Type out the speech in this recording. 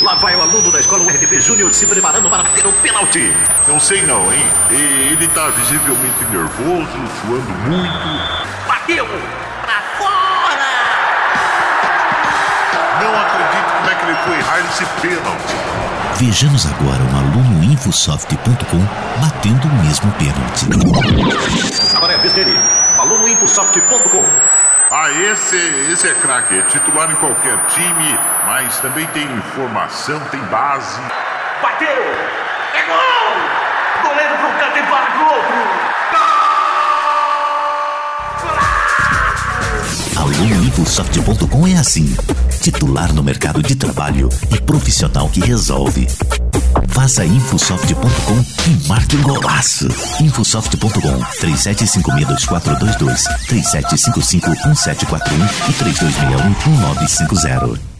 Lá vai o aluno da escola URDP Júnior se preparando para bater o pênalti. Não sei não, hein? Ele tá visivelmente nervoso, suando muito. Bateu! Pra fora! Não acredito como é que ele foi errar esse pênalti. Vejamos agora um aluno Infosoft.com batendo o mesmo pênalti. Agora é a vez dele. Aluno Infosoft.com. Esse é craque, é titular em qualquer time, mas também tem informação, tem base. Bateu! É gol! Goleiro pro canto e para pro outro! Aluno Infosoft.com é assim: titular no mercado de trabalho e profissional que resolve. Faça Infosoft.com e marque um golaço. Infosoft.com 37562422, 37551741 e 32611950.